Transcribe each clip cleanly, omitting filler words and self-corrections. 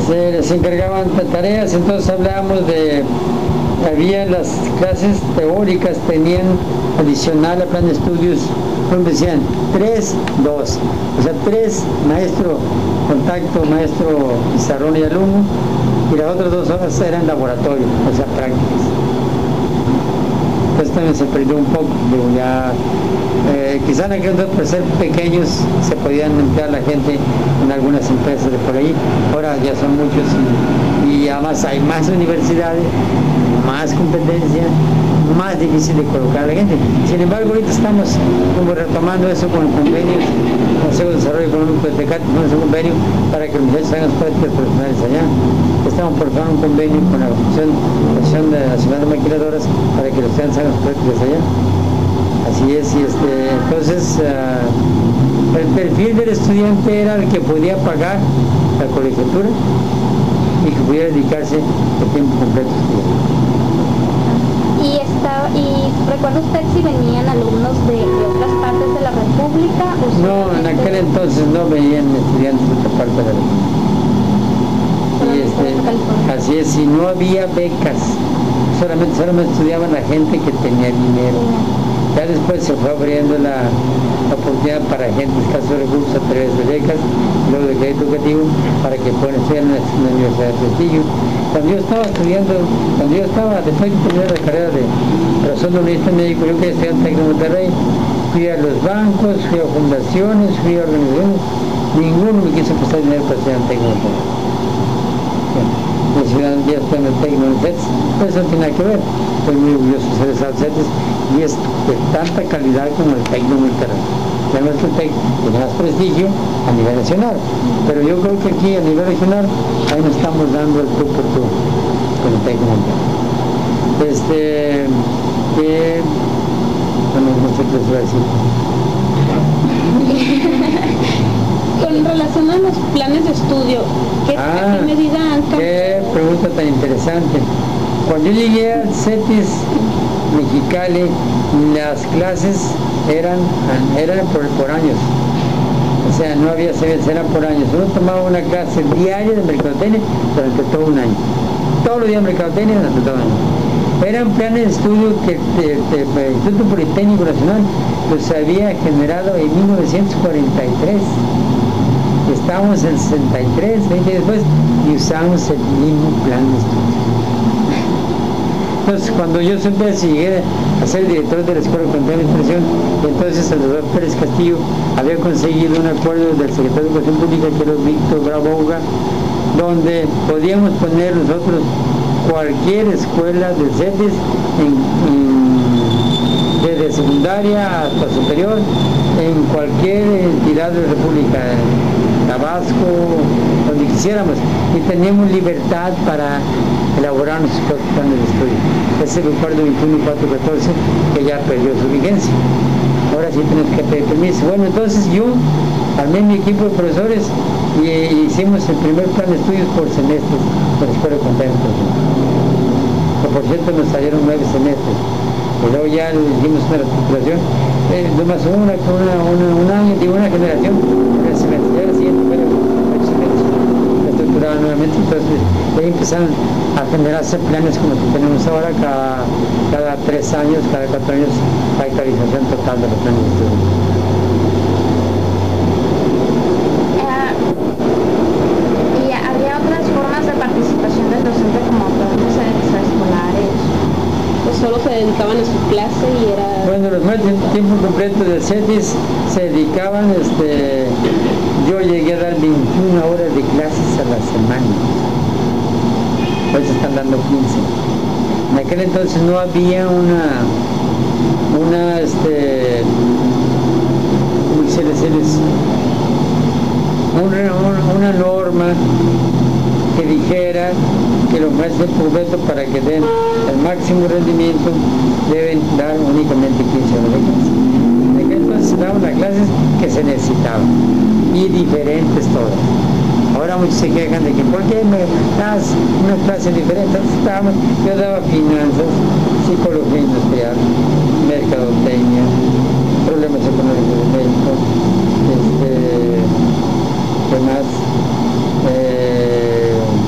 se les encargaban tareas, entonces hablábamos de, había las clases teóricas, tenían adicional al plan de estudios, como decían, 3, 2, o sea, 3, maestro, contacto, maestro, pizarrón y alumno, y las otras 2 horas eran laboratorio, o sea, prácticas. Entonces también se perdió un poco, digo, ya, quizá en aquel entonces, por ser pequeños, se podían emplear la gente en algunas empresas de por ahí, ahora ya son muchos y además hay más universidades, más competencia, más difícil de colocar a la gente. Sin embargo, ahorita estamos como retomando eso con convenios, Consejo de Desarrollo Económico de Tecate, tenemos un convenio para que los muchachos hagan prácticas profesionales allá. Estamos por formar un convenio con la Asociación Nacional de Maquiladoras para que los estudiantes hagan prácticas allá. Así es, y entonces el perfil del estudiante era el que podía pagar la colegiatura y que pudiera dedicarse de tiempo completo a estudiar. ¿Y recuerda usted si venían alumnos de otras partes de la República? No, en aquel entonces no venían estudiantes de otra parte de la República. Así es, y no había becas, solamente estudiaban la gente que tenía dinero. Ya después se fue abriendo la oportunidad para gente de escasos recursos a través de becas, luego de crédito educativo, para que puedan estudiar en la Universidad de Saltillo. Cuando yo estaba estudiando, después de terminar la carrera de razón de unista médico, yo quería estudiar en Tec de Monterrey, fui a los bancos, fui a fundaciones, fui a organizaciones, ninguno me quiso prestar dinero para estudiar en Tec de Monterrey. Mi ciudad ya está en el Tec de Monterrey, pues eso no tiene nada que ver, estoy muy orgulloso de ser de y es de tanta calidad como el Tec de Monterrey. Además que el TEC tiene más prestigio a nivel nacional, pero yo creo que aquí a nivel regional ahí nos estamos dando el tú por tú con el TEC de Monterrey. Bueno, no sé qué les voy a decir. Con relación a los planes de estudio, ¿qué medida han cambiado? Qué pregunta tan interesante. Cuando yo llegué al CETIS Mexicali, las clases eran por años, o sea, no había semestres, eran por años. Uno tomaba una clase diaria de mercadotecnia durante todo un año, todos los días de mercadotecnia durante todo un año. Eran planes de estudio que el Instituto Politécnico Nacional los había generado en 1943. Estábamos en 63, 20 años después, y usábamos el mismo plan de estudio. Entonces, cuando yo siempre llegué a ser director de la Escuela de Control de Administración, entonces el doctor Pérez Castillo había conseguido un acuerdo del secretario de Educación Pública, que era Víctor Bravo Uga, donde podíamos poner nosotros cualquier escuela de CETIS, desde secundaria hasta superior, en cualquier entidad de la República, Tabasco, donde quisiéramos, y teníamos libertad para elaborar nuestros propios planes de estudio. Ese es el acuerdo 21.414 que ya perdió su vigencia. Ahora sí tenemos que pedir permiso. Bueno, entonces yo armé mi equipo de profesores y hicimos el primer plan de estudios por semestres de la Escuela de Contaduría. Que por cierto nos salieron 9 semestres. Y luego ya hicimos una reestructuración, nomás un año, digo, una generación, un semestre. Ya la siguiente fue estructurada nuevamente, entonces ahí empezaron a generarse planes como los que tenemos ahora, cada 3 años, cada 4 años, la actualización total de los planes de estudio. ¿Y había otras formas de participación del docente como programas extraescolares? Pues solo se dedicaban a su clase y era... Bueno, los maestros de tiempo completo del CETIS se dedicaban, yo llegué a dar 21 horas de clases a la semana. Hoy se están dando 15. En aquel entonces no había una norma que dijera que los maestros de completo, para que den el máximo rendimiento, deben dar únicamente 15 horas de clase. En aquel entonces se daban las clases que se necesitaban y diferentes todas. Ahora muchos se quejan de que ¿por qué me das una clase diferente? Yo daba finanzas, psicología industrial, mercadotecnia, problemas económicos de México, ¿qué más?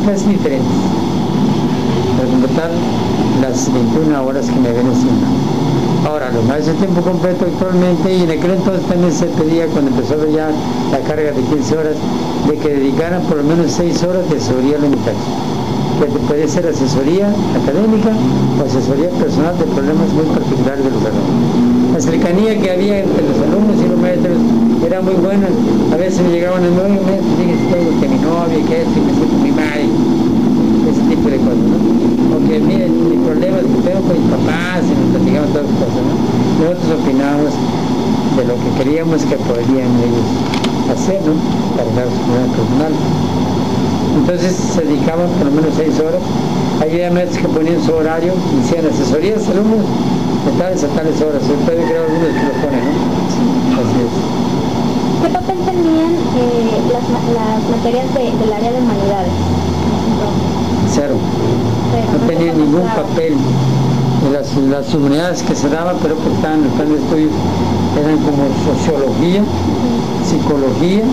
clases diferentes para completar las 21 horas que me ven encima. Ahora, los maestros de tiempo completo actualmente, y en aquel entonces también se pedía, cuando empezó a ver ya la carga de 15 horas, de que dedicaran por lo menos 6 horas de asesoría elemental, que puede ser asesoría académica o asesoría personal de problemas muy particulares de los alumnos. La cercanía que había entre los alumnos y los maestros era muy buena. A veces me llegaban el nuevo maestro, fíjese que mi novia, que esto, y me siento muy mal, ese tipo de cosas, ¿no? O que miren, mis problemas que tengo con mis papás, y nos platicamos todas las cosas, ¿no? Nosotros opinábamos de lo que queríamos que podrían ellos hacer, ¿no? Para dar su problema personal. Entonces se dedicaban por lo menos 6 horas. Había maestros que ponían su horario y hacían asesorías a alumnos de tales a tales horas. Yo todavía creo algunos que lo ponen, ¿no? Así es. ¿Qué papel tenían las materias del área de humanidades? Cero. No tenían ningún papel. Las humanidades que se daban, pero que estaban en el plan de estudio, eran como sociología, psicología,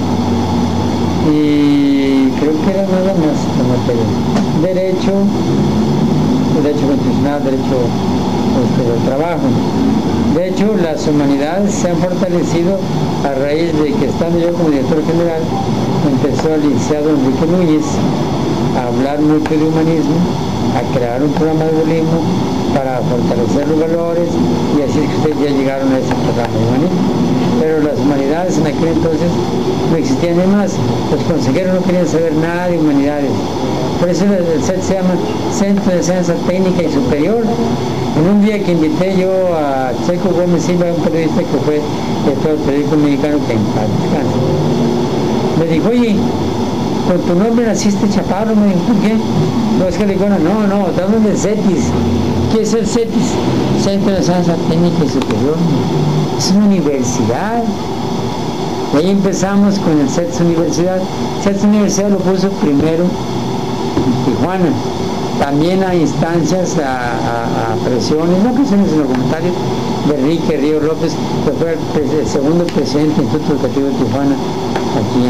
y creo que era nada más la materia. Derecho constitucional, derecho del trabajo. De hecho, las humanidades se han fortalecido a raíz de que, estando yo como director general, empezó el licenciado Enrique Núñez a hablar mucho de humanismo, a crear un programa de budismo para fortalecer los valores, y así es que ustedes ya llegaron a ese programa de humanismo. Pero las humanidades en aquel entonces no existían ni más. Los consejeros no querían saber nada de humanidades. Por eso el CET se llama Centro de Enseñanza Técnica y Superior. En un día que invité yo a Checo Gómez Silva, un periodista que fue director del periódico mexicano, que en paz descanse, me dijo, oye, con tu nombre naciste chaparro, me dijo, ¿por qué? No, es que le digo, no, estamos del CETIS. ¿Qué es el CETIS? Centro de Enseñanza Técnica y Superior. Es una universidad. Y ahí empezamos con el CETIS Universidad. CETIS Universidad lo puso primero en Tijuana. También a instancias, a presiones, no presiones sino comentarios de Enrique Río López, que fue el segundo presidente del Instituto Educativo de Tijuana, aquí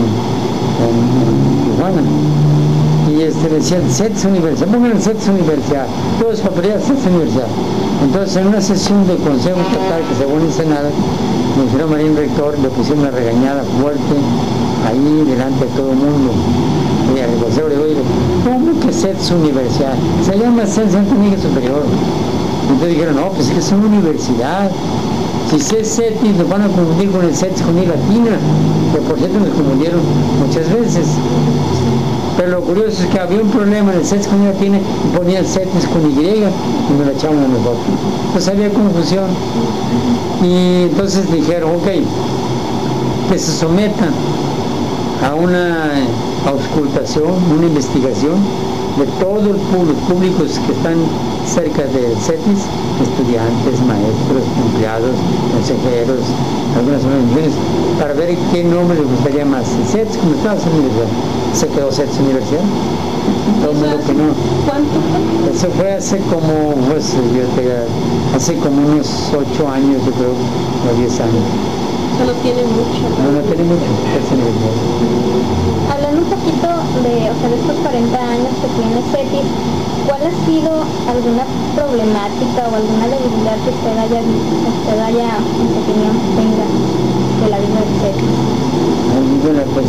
en Tijuana. Y decía CETIS Universidad, pongan el CETIS Universidad, todos papeleados CETIS Universidad. Entonces, en una sesión del Consejo Estatal que se fue en Senado, me dijeron Marín Rector, le pusieron una regañada fuerte ahí delante de todo el mundo. Y al Consejo le digo, ¿cómo que CETIS Universidad? Se llama CETIS Técnica Superior. Entonces dijeron, no, pues es que es una universidad. Si es CETIS, nos van a confundir con el CETIS con I latina, que por cierto nos confundieron muchas veces. Pero lo curioso es que había un problema en el CETIS con I latina y ponían CETIS con Y y me lo echaban a nosotros. Entonces había confusión. Y entonces dijeron, ok, que se sometan a una auscultación, una investigación de todos los públicos que están cerca del CETIS, estudiantes, maestros, empleados, consejeros, algunas organizaciones, para ver qué nombre les gustaría más. El CETIS, como estaba en la universidad, se quedó CETIS Universidad. Todo el mundo que no. ¿Cuánto fue? Eso fue hace como, hace como unos 8 años, yo creo, o 10 años. Solo tiene mucho. No tiene mucho, CETIS Universidad. Hablando un poquito de estos 40 años que tiene CETIS, ¿cuál ha sido alguna problemática o alguna debilidad que usted haya visto, en su opinión, tenga de la vida del CETIS? Bueno, pues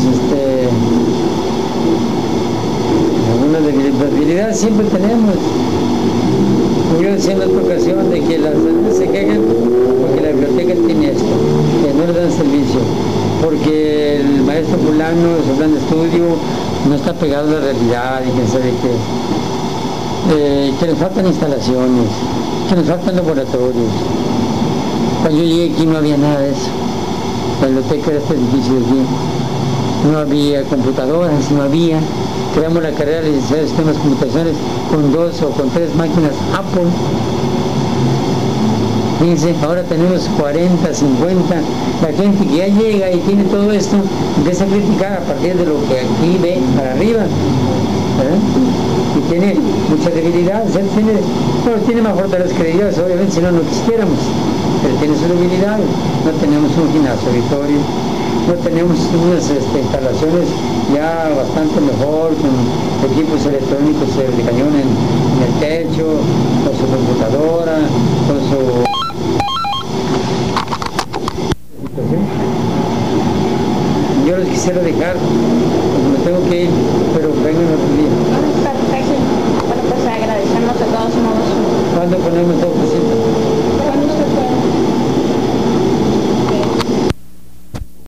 alguna debilidad siempre tenemos. Yo decía en otra ocasión de que las alumnas se quejan porque la biblioteca tiene esto, que no le dan servicio, porque el maestro fulano, su plan de estudio, no está pegado a la realidad y quién sabe qué. Que nos faltan instalaciones, que nos faltan laboratorios. Cuando yo llegué aquí no había nada de eso. La biblioteca era este edificio de aquí. No había computadoras, no había. Creamos la carrera de licenciado de sistemas de computaciones con 2 o con 3 máquinas Apple. Fíjense, ahora tenemos 40, 50. La gente que ya llega y tiene todo esto empieza a criticar a partir de lo que aquí ve para arriba. Y tiene muchas debilidades. Tiene más fortalezas que Dios, obviamente, si no, no quisiéramos. Pero tiene sus debilidades. No tenemos un gimnasio auditorio, no tenemos unas instalaciones ya bastante mejor, con equipos electrónicos de cañón en el techo, con su computadora, con su... Yo les quisiera dejar, pues me tengo que ir, pero vengan otro día.